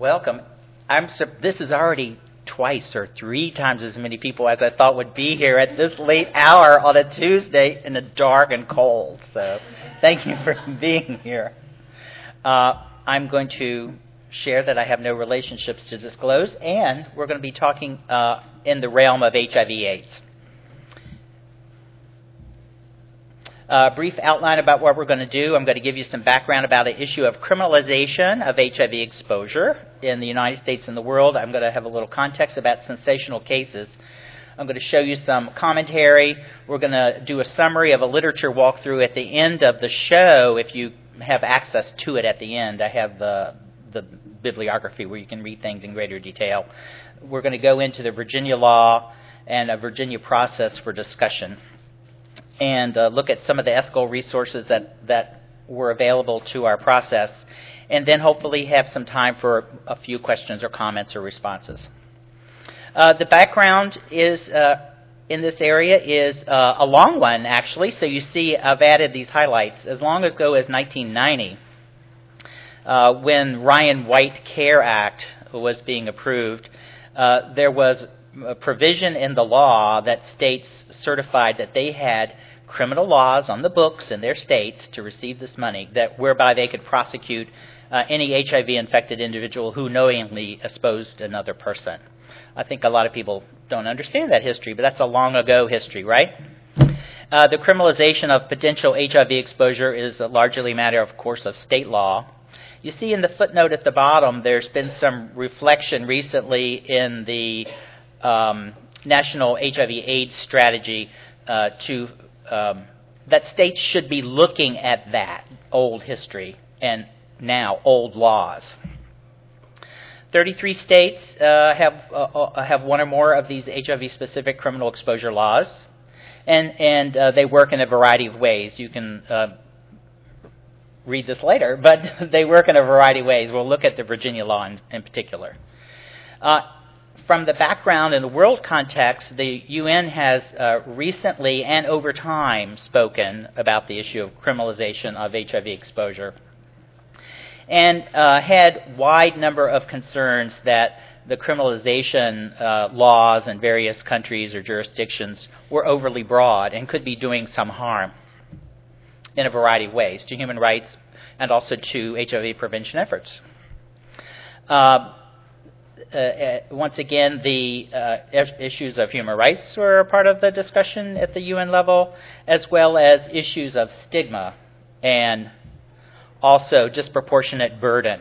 Welcome. This is already twice or three times as many people as I thought would be here at this late hour on a Tuesday in the dark and cold. So thank you for being here. I'm going to share that I have no relationships to disclose, and we're going to be talking in the realm of HIV/AIDS. Brief outline about what we're going to do. I'm going to give you some background about the issue of criminalization of HIV exposure in the United States and the world. I'm going to have a little context about sensational cases. I'm going to show you some commentary. We're going to do a summary of a literature walkthrough at the end of the show. If you have access to it at the end, I have the bibliography where you can read things in greater detail. We're going to go into the Virginia law and a Virginia process for discussion, and look at some of the ethical resources that were available to our process, and then hopefully have some time for a few questions or comments or responses. The background is in this area is a long one, actually. So you see I've added these highlights. As long ago as 1990, when Ryan White Care Act was being approved, there was a provision in the law that states certified that they had criminal laws on the books in their states to receive this money, that whereby they could prosecute any HIV-infected individual who knowingly exposed another person. I think a lot of people don't understand that history, but that's a long ago history, right? The criminalization of potential HIV exposure is largely a matter, of course, of state law. You see in the footnote at the bottom, there's been some reflection recently in the National HIV/AIDS Strategy that states should be looking at that old history and now old laws. 33 states have one or more of these HIV-specific criminal exposure laws, and they work in a variety of ways. You can read this later, but they work in a variety of ways. We'll look at the Virginia law in particular. From the background in the world context, the UN has recently and over time spoken about the issue of criminalization of HIV exposure, and had wide number of concerns that the criminalization laws in various countries or jurisdictions were overly broad and could be doing some harm in a variety of ways to human rights and also to HIV prevention efforts. Once again, the issues of human rights were a part of the discussion at the UN level, as well as issues of stigma and also disproportionate burden.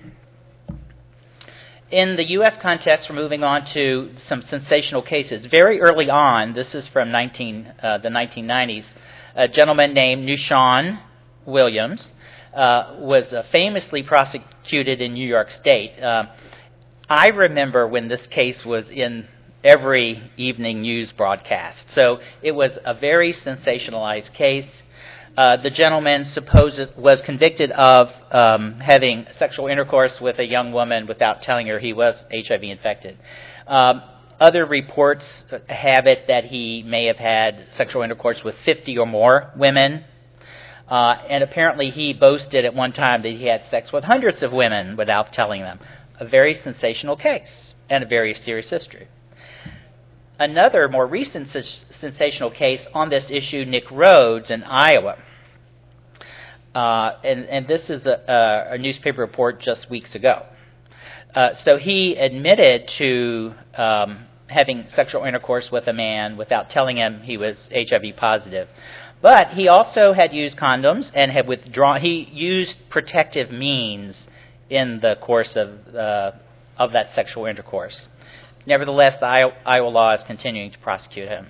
In the U.S. context, we're moving on to some sensational cases. Very early on, this is from the 1990s, a gentleman named Nushan Williams was famously prosecuted in New York State. I remember when this case was in every evening news broadcast. So it was a very sensationalized case. The gentleman was convicted of having sexual intercourse with a young woman without telling her he was HIV infected. Other reports have it that he may have had sexual intercourse with 50 or more women. And apparently he boasted at one time that he had sex with hundreds of women without telling them. A very sensational case and a very serious history. Another more recent sensational case on this issue, Nick Rhodes in Iowa. And this is a newspaper report just weeks ago. So he admitted to having sexual intercourse with a man without telling him he was HIV positive. But he also had used condoms and had withdrawn. He used protective means in the course of that sexual intercourse. Nevertheless, the Iowa law is continuing to prosecute him.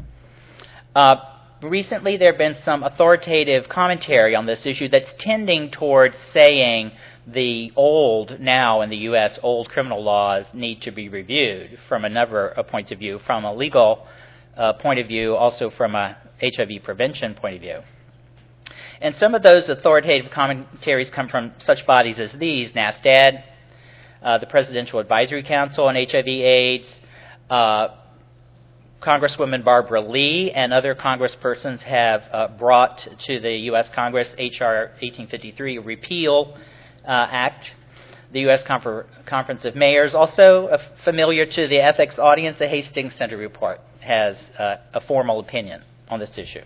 Recently, there have been some authoritative commentary on this issue that's tending towards saying the now in the U.S., old criminal laws need to be reviewed from a number of points of view, from a legal point of view, also from a HIV prevention point of view. And some of those authoritative commentaries come from such bodies as these: NASDAD, the Presidential Advisory Council on HIV/AIDS, Congresswoman Barbara Lee and other congresspersons have brought to the U.S. Congress H.R. 1853, a repeal act. the U.S. Conference of Mayors. Also familiar to the ethics audience, the Hastings Center report has a formal opinion on this issue.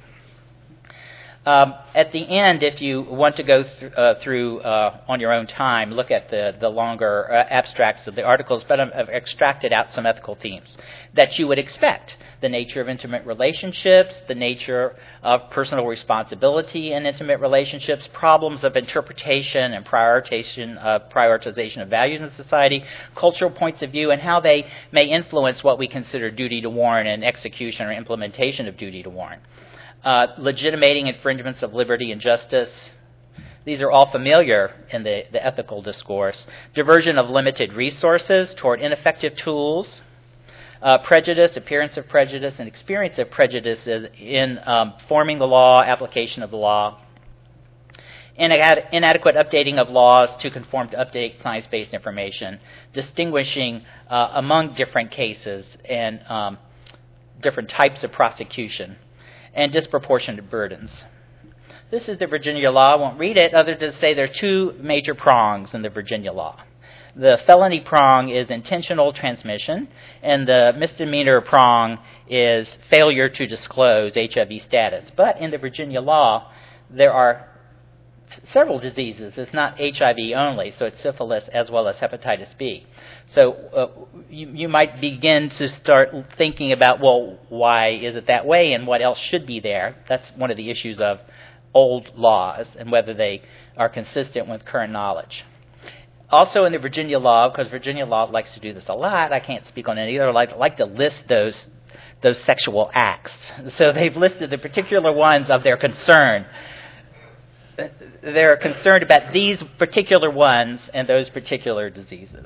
At the end, if you want to go through on your own time, look at the longer abstracts of the articles, but I've extracted out some ethical themes that you would expect. The nature of intimate relationships, the nature of personal responsibility in intimate relationships, problems of interpretation and prioritization of values in society, cultural points of view, and how they may influence what we consider duty to warn and execution or implementation of duty to warn. Legitimating infringements of liberty and justice. These are all familiar in the ethical discourse. Diversion of limited resources toward ineffective tools. Prejudice, appearance of prejudice, and experience of prejudice in forming the law, application of the law. Inadequate updating of laws to conform to update science-based information. Distinguishing among different cases and different types of prosecution. And disproportionate burdens. This is the Virginia law. I won't read it other than to say there are two major prongs in the Virginia law. The felony prong is intentional transmission, and the misdemeanor prong is failure to disclose HIV status. But in the Virginia law, there are several diseases. It's not HIV only, so it's syphilis as well as hepatitis B. So you might begin to start thinking about, well, why is it that way and what else should be there? That's one of the issues of old laws and whether they are consistent with current knowledge. Also in the Virginia law, because Virginia law likes to do this a lot, I can't speak on it either, like to list those sexual acts. So they've listed the particular ones of their concern. They're concerned about these particular ones and those particular diseases.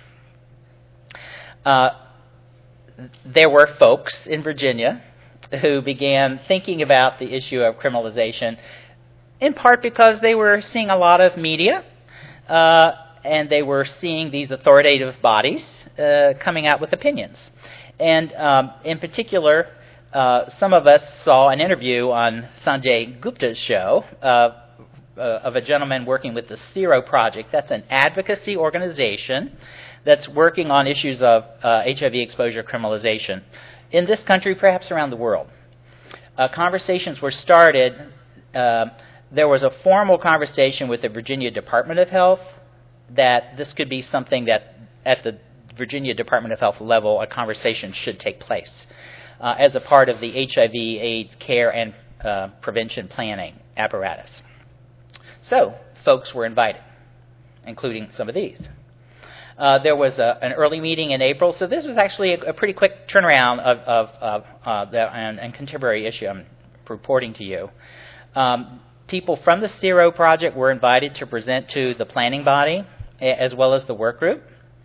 There were folks in Virginia who began thinking about the issue of criminalization, in part because they were seeing a lot of media, and they were seeing these authoritative bodies coming out with opinions. And in particular, some of us saw an interview on Sanjay Gupta's show of a gentleman working with the Zero Project. That's an advocacy organization that's working on issues of HIV exposure criminalization in this country, perhaps around the world. Conversations were started. There was a formal conversation with the Virginia Department of Health that this could be something that at the Virginia Department of Health level, a conversation should take place as a part of the HIV/AIDS care and prevention planning apparatus. So, folks were invited, including some of these. There was an early meeting in April, so this was actually a pretty quick turnaround of the contemporary issue I'm reporting to you. People from the Zero Project were invited to present to the planning body as well as the work group.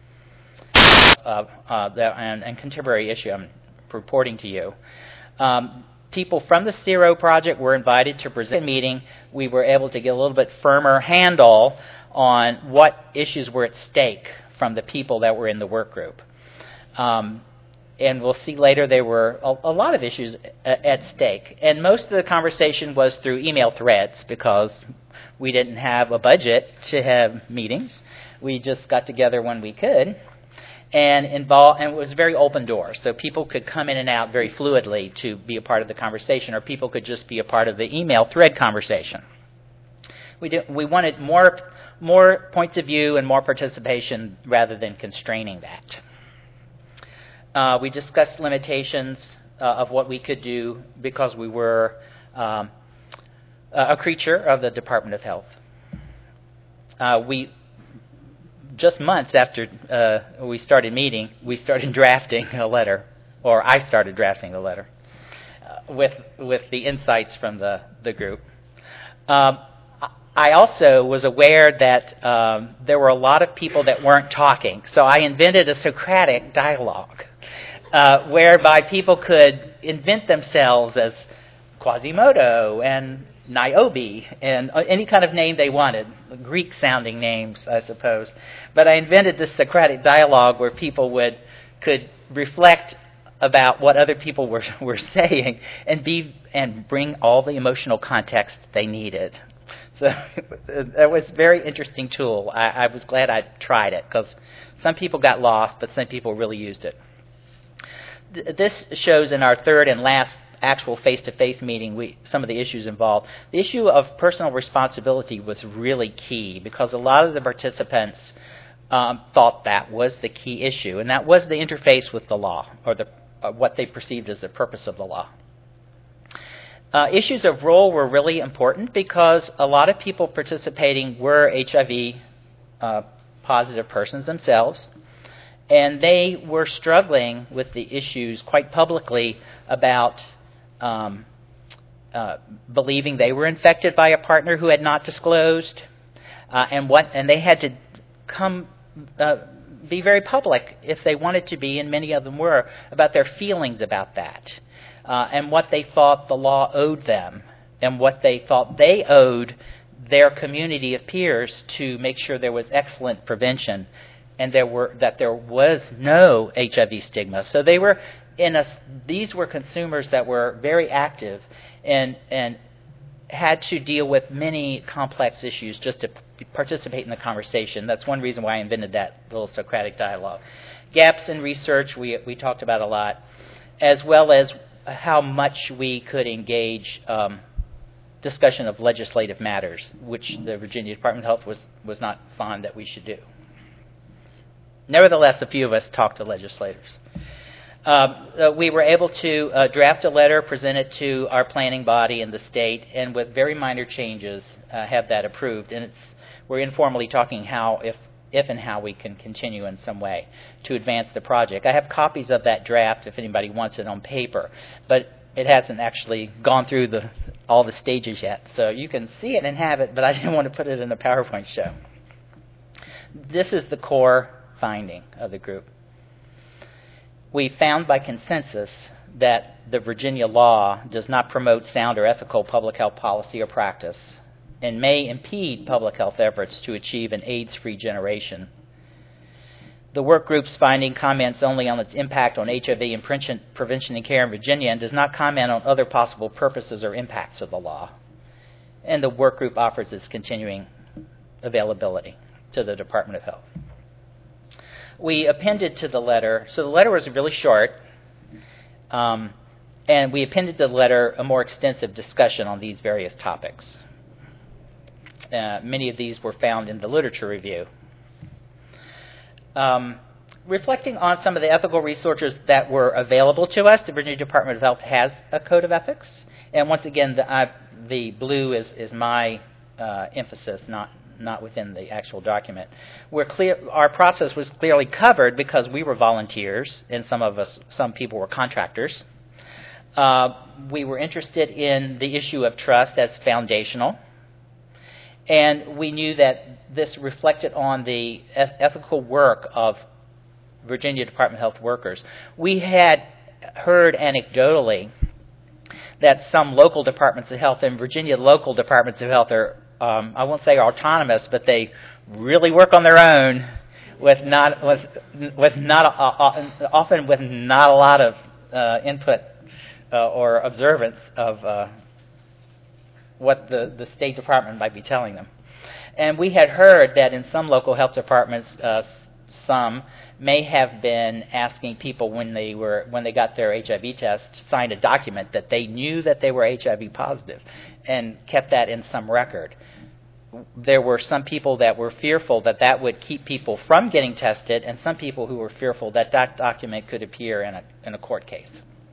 And contemporary issue I'm reporting to you. People from the Zero Project were invited to present a meeting. We were able to get a little bit firmer handle on what issues were at stake from the people that were in the work group. And we'll see later there were a lot of issues at stake. And most of the conversation was through email threads because we didn't have a budget to have meetings. We just got together when we could. And it was a very open door, so people could come in and out very fluidly to be a part of the conversation, or people could just be a part of the email thread conversation. We wanted more points of view and more participation rather than constraining that. We discussed limitations of what we could do because we were a creature of the Department of Health. Just months after we started meeting, we started drafting a letter, or I started drafting the letter, with the insights from the group. I also was aware that there were a lot of people that weren't talking, so I invented a Socratic dialogue, whereby people could invent themselves as Quasimodo and Niobe and any kind of name they wanted, Greek-sounding names, I suppose. But I invented this Socratic dialogue where people could reflect about what other people were saying and bring all the emotional context they needed. So that was a very interesting tool. I was glad I tried it because some people got lost, but some people really used it. This shows in our third and last actual face-to-face meeting some of the issues involved. The issue of personal responsibility was really key because a lot of the participants thought that was the key issue, and that was the interface with the law, or what they perceived as the purpose of the law. Issues of role were really important because a lot of people participating were HIV positive persons themselves, and they were struggling with the issues quite publicly about believing they were infected by a partner who had not disclosed, and they had to be very public if they wanted to be, and many of them were, about their feelings about that. And what they thought the law owed them, and what they thought they owed their community of peers to make sure there was excellent prevention, and that there was no HIV stigma. So they were these were consumers that were very active and had to deal with many complex issues just to participate in the conversation. That's one reason why I invented that little Socratic dialogue. Gaps in research we talked about a lot, as well as how much we could engage discussion of legislative matters, which the Virginia Department of Health was not fond that we should do. Nevertheless, a few of us talked to legislators. We were able to draft a letter, present it to our planning body in the state, and with very minor changes have that approved. And we're informally talking if and how we can continue in some way to advance the project. I have copies of that draft if anybody wants it on paper, but it hasn't actually gone through all the stages yet. So you can see it and have it, but I didn't want to put it in a PowerPoint show. This is the core finding of the group. We found by consensus that the Virginia law does not promote sound or ethical public health policy or practice, and may impede public health efforts to achieve an AIDS-free generation. The work group's finding comments only on its impact on HIV and prevention and care in Virginia and does not comment on other possible purposes or impacts of the law. And the work group offers its continuing availability to the Department of Health. We appended to the letter, so the letter was really short, and we appended to the letter a more extensive discussion on these various topics. Many of these were found in the literature review. Reflecting on some of the ethical resources that were available to us, the Virginia Department of Health has a code of ethics. And once again, the blue is my emphasis, not within the actual document. Our process was clearly covered because we were volunteers, and some people were contractors. We were interested in the issue of trust as foundational. And we knew that this reflected on the ethical work of Virginia Department of Health workers. We had heard anecdotally that some local departments of health, and Virginia local departments of health are, I won't say autonomous, but they really work on their own often with not a lot of input or observance of what the State Department might be telling them. And we had heard that in some local health departments, some may have been asking people when they got their HIV test to sign a document that they knew that they were HIV positive and kept that in some record. There were some people that were fearful that would keep people from getting tested, and some people who were fearful that document could appear in a court case.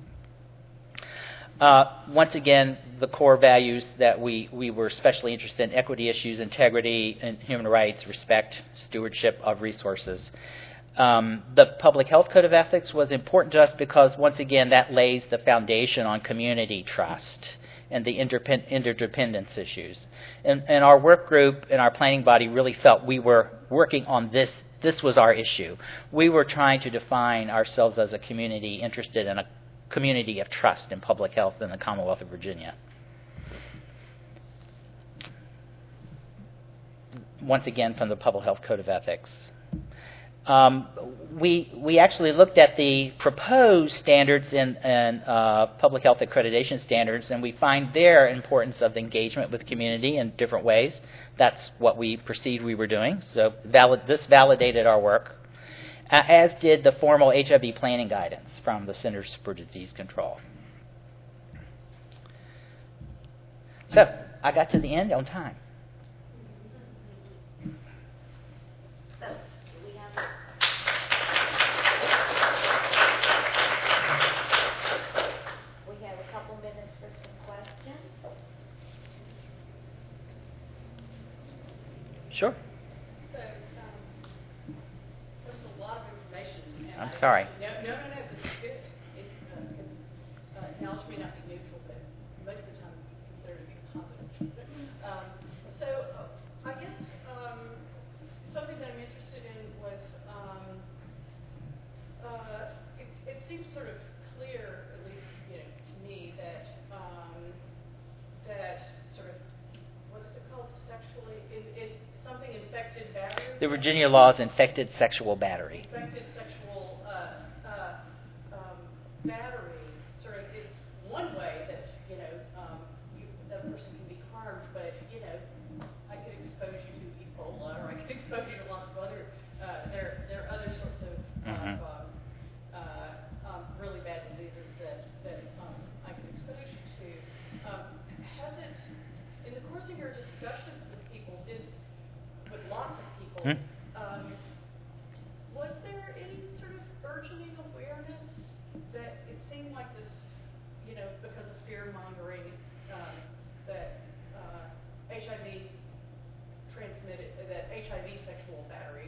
Once again, the core values that we were especially interested in: equity issues, integrity, and human rights, respect, stewardship of resources. The Public Health Code of Ethics was important to us because, once again, that lays the foundation on community trust and the interdependence issues. And our work group and our planning body really felt we were working on this. This was our issue. We were trying to define ourselves as a community interested in a community of trust in public health in the Commonwealth of Virginia. Once again, from the Public Health Code of Ethics. We actually looked at the proposed standards in public health accreditation standards, and we find their importance of engagement with community in different ways. That's what we perceived we were doing. So this validated our work, as did the formal HIV planning guidance from the Centers for Disease Control. So I got to the end on time. Sure. So, there's a lot of information. I'm sorry. No, this is good. Knowledge may not be neutral, but most of the time considered to be positive. I guess something that I'm interested in was it seems sort of clear, at least to me, that that sort of, what is it called, sexually, something infected battery? The Virginia law is infected sexual battery. Infected sexual battery sort of is one way that that person can be harmed, but I could expose you to Ebola, or I could expose you to lots of other. There are other sorts of really bad diseases that I could expose you to. Has it, in the course of your discussions with people, with lots of people, was there any sort of burgeoning awareness that it seemed like this, because of fear mongering, that HIV transmitted, that HIV sexual battery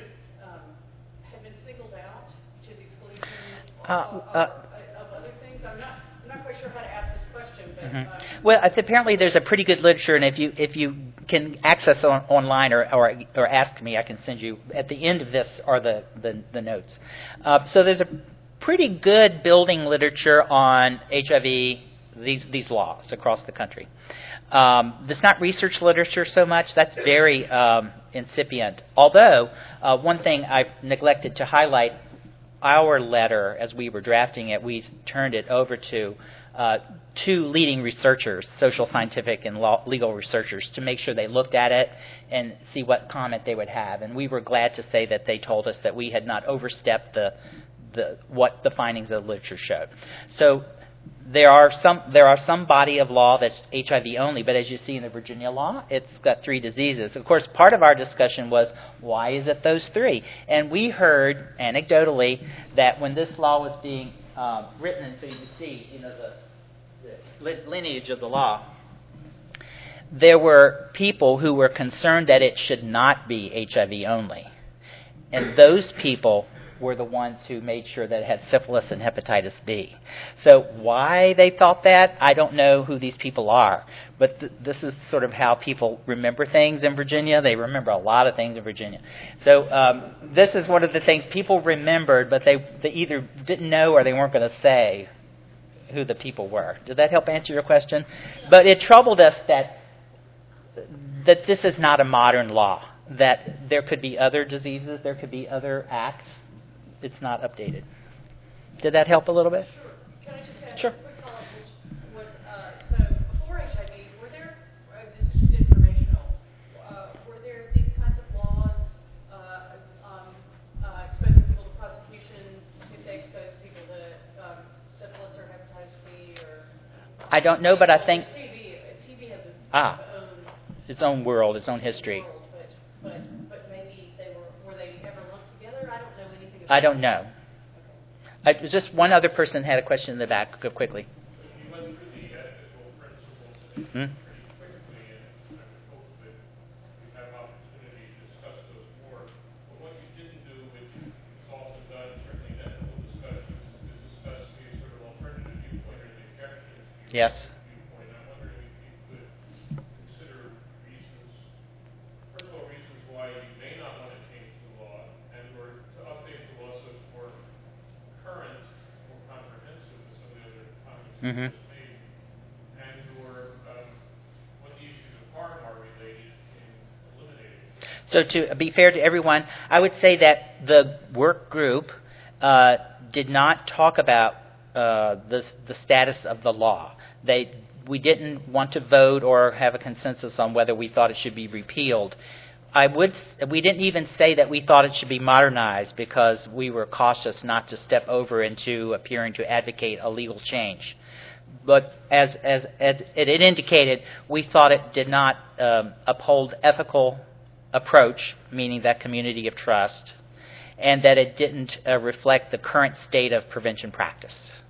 had been singled out to the exclusion of other things? I'm not quite sure how to ask this question, but well, apparently there's a pretty good literature, and if you can access online or ask me, I can send you at the end of this are the notes. So there's a pretty good building literature on HIV, these laws across the country. There's not research literature so much. That's very incipient. Although, one thing I've neglected to highlight, our letter, as we were drafting it, we turned it over to two leading researchers, social scientific and legal researchers, to make sure they looked at it and see what comment they would have. And we were glad to say that they told us that we had not overstepped what the findings of the literature showed. So there are some body of law that's HIV only, but as you see in the Virginia law, it's got 3 diseases. Of course, part of our discussion was, why is it those 3? And we heard anecdotally that when this law was being written, and so you can see, the lineage of the law, there were people who were concerned that it should not be HIV only, and those people were the ones who made sure that it had syphilis and hepatitis B. So why they thought that, I don't know who these people are. But this is sort of how people remember things in Virginia. They remember a lot of things in Virginia. So this is one of the things people remembered, but they either didn't know or they weren't going to say who the people were. Did that help answer your question? But it troubled us that this is not a modern law, that there could be other diseases, there could be other acts. It's not updated. Did that help a little bit? Sure. Can I just add Sure. a quick comment, which was, so before HIV, were there, this is just informational, were there these kinds of laws exposing people to prosecution if they exposed people to syphilis or hepatitis B or... I don't know, but I think... TB has its own world, its own history. World, but maybe were they ever lumped together? I don't know anything about I don't know. Okay. Just one other person had a question in the back. Go quickly. You went through the ethical principles pretty quickly, and I would hope that you have an opportunity to discuss those more. But what you didn't do, which is often done, certainly in ethical discussions, is discuss the sort of alternative viewpoint or the objection to Yes. viewpoint. I'm wondering if you could consider reasons, first of all, reasons why you may not want to change the law, and or to update the law so it's more current, more comprehensive than some of the other comments you just made, and or what the issues of harm are related in eliminating. So to be fair to everyone, I would say that the work group did not talk about the status of the law. We didn't want to vote or have a consensus on whether we thought it should be repealed. We didn't even say that we thought it should be modernized because we were cautious not to step over into appearing to advocate a legal change. But as it indicated, we thought it did not uphold ethical approach, meaning that community of trust, and that it didn't reflect the current state of prevention practice.